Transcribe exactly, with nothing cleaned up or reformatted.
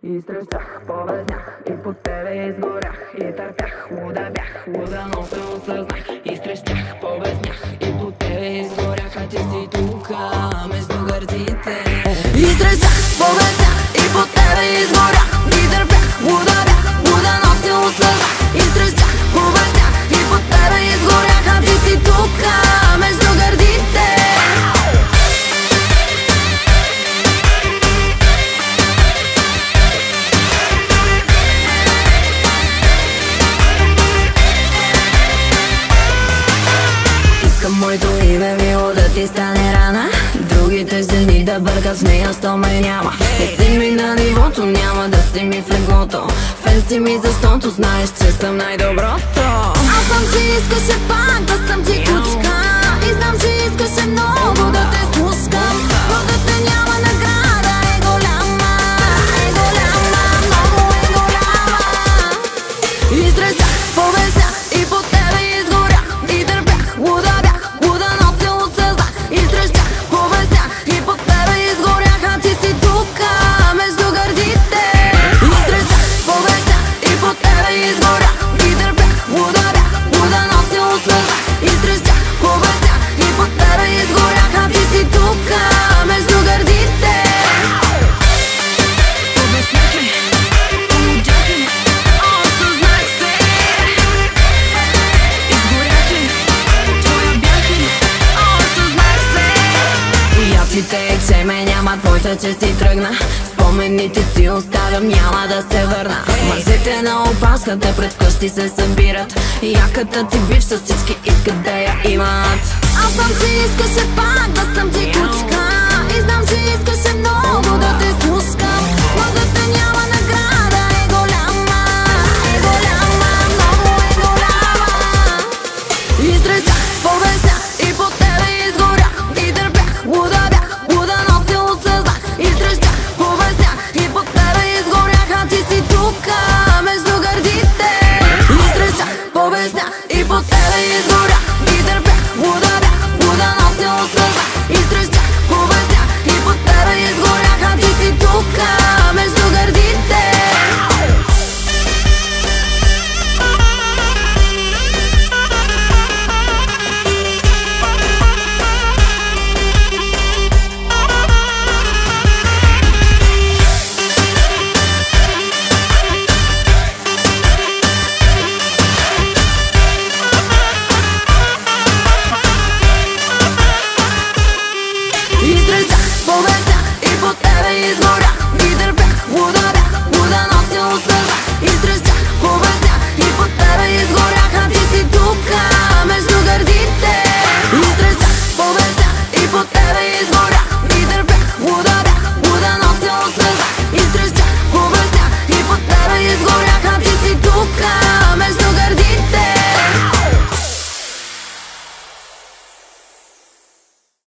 Изтрещях, повезнях и по тебе изгорях. И търпях, луда бях, луда, но се осъзнах. Изтрещях, повезнях и по тебе изгорях. А ти си тука между гърдите. Изтрещях, повезнях и по тебе изгорях. И търпях, луда бях, луда, но се осъзнах. Изтрещях, повезнях и по тебе изгорях. А ти си тука между гърдите. Моето име мило да ти стане рана. Другите жени да бъркат с нея, сто ме няма. Не си ми на нивото, няма да си ми в леглото. Фен си ми, защото знаеш, че съм най-доброто. Аз знам, че искаше пак да съм ти кучка. И знам, че искаше много да те слушкам. Но да те няма награда е голяма. Е голяма, много е голяма. Изтрещах, повезнях и по тебе изгорях. И търпях, луда бях, луда, но се осъзнах. Изтрещях, повезнях и по тебе изгорях. А ти си тука между гърдите. Изтрещах, повезнях и по тебе изгорях. И търпях, луда бях, луда, но се осъзнах. Изтрещях, повезнях и по тебе изгорях. А ти си тука между гърдите. Повезнях ли? Полудях ли? Осъзнах се. Изгорях ли? Твоя бях ли? Осъзнах се. И аз си те, че ме няма, твоята, че си тръгна. Спомените ти оставям, няма да се върна. Мъжете на опашката пред вкъщи се събират. Яката ти бивша всички искат да я имат. Аз знам, че искаше пак да съм ти кучка. И знам, че искаше много да те слушкам. Но да те няма награда е голяма. Е голяма, много е голяма. Изтрещах, повезнях и по тебе изгорях. И търпях, луда бях, луда, но се осъзнах. Изтрещах, повезнях и по тебе изгорях. А ти си тука между гърдите. Изтрещах, повезнях и по тебе изгорях. И търпях, луда бях, луда, но се осъзнах. Изтрещах, повезнях и по тебе изгорях. А ти си тука между гърдите. Изтрещах, повезнях и по тебе изгорях. И